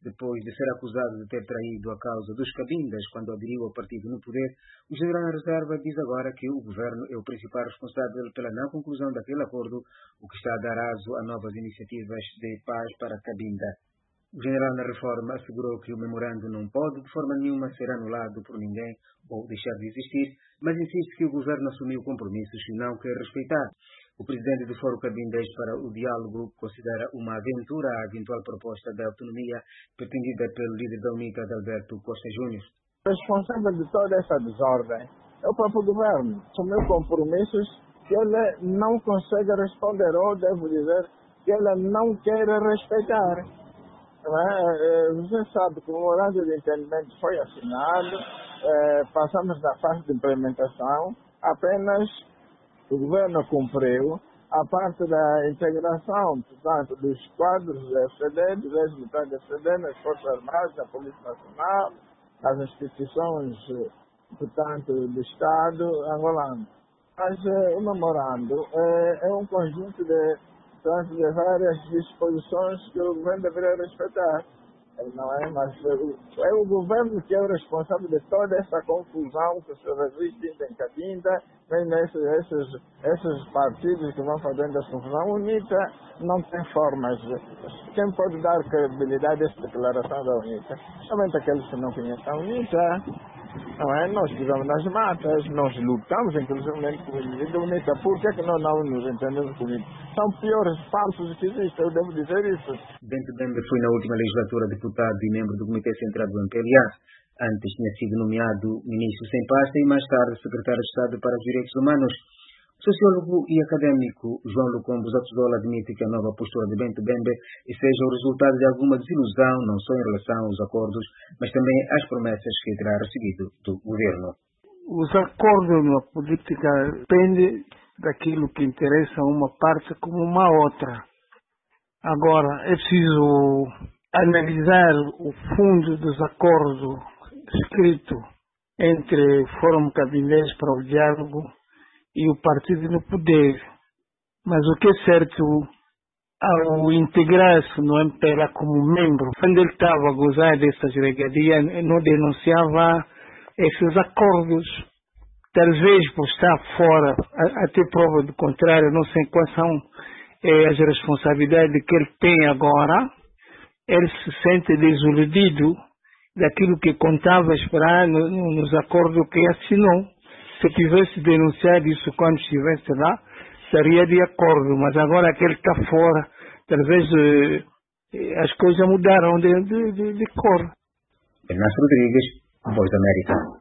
Depois de ser acusado de ter traído a causa dos cabindas quando aderiu ao partido no poder, o general em reserva diz agora que o governo é o principal responsável pela não conclusão daquele acordo, o que está a dar aso a novas iniciativas de paz para Cabinda. O general na reforma assegurou que o memorando não pode de forma nenhuma ser anulado por ninguém ou deixar de existir, mas insiste que o governo assumiu compromissos e não quer respeitar. O presidente do Fórum Cabindas para o Diálogo considera uma aventura a eventual proposta de autonomia pretendida pelo líder da UNITA, Alberto Costa Júnior. O responsável de toda essa desordem é o próprio governo. Assumiu compromissos que ele não consegue responder, ou devo dizer, que ele não quer respeitar. Você sabe que o memorando de entendimento foi assinado, passamos da fase de implementação, apenas o governo cumpriu a parte da integração, portanto, dos quadros da FCD, dos ex-militares da FCD, nas Forças Armadas, da Polícia Nacional, as instituições, portanto, do Estado angolano. Mas o memorando é um conjunto de várias disposições que o governo deveria respeitar. Não é? Mas é o governo que é o responsável de toda essa confusão que se resiste em Cabinda, vem esses partidos que vão fazendo essa confusão. A UNITA não tem formas. Quem pode dar credibilidade a essa declaração da UNITA? Somente aqueles que não conhecem a UNITA. Não é? Nós vivemos nas matas, nós lutamos inclusive com o indivíduo da UNITA. Por que nós não nos entendemos com isso? São piores falsos que existem, eu devo dizer isso. Bento Bembe foi na última legislatura deputado e membro do Comitê Central do MPLA. Antes tinha sido nomeado ministro sem pasta e mais tarde secretário de Estado para os Direitos Humanos. O sociólogo e académico João Lucombo Zatuzola admite que a nova postura de Bento Bembe seja o resultado de alguma desilusão, não só em relação aos acordos, mas também às promessas que terá recebido do governo. Os acordos na política dependem daquilo que interessa a uma parte como uma outra. Agora, é preciso analisar o fundo dos acordos escritos entre o Fórum Cabindas para o Diálogo e o partido no poder. Mas o que é certo, ao integrar-se no MPLA como membro, quando ele estava a gozar dessas regalias, não denunciava esses acordos. Talvez por estar fora, até prova do contrário, não sei quais são as responsabilidades que ele tem agora, ele se sente desiludido daquilo que contava esperar nos acordos que assinou. Se tivesse denunciado isso quando estivesse lá, estaria de acordo, mas agora que ele está fora, talvez as coisas mudaram de cor. Bernardo Rodrigues, Voz da América.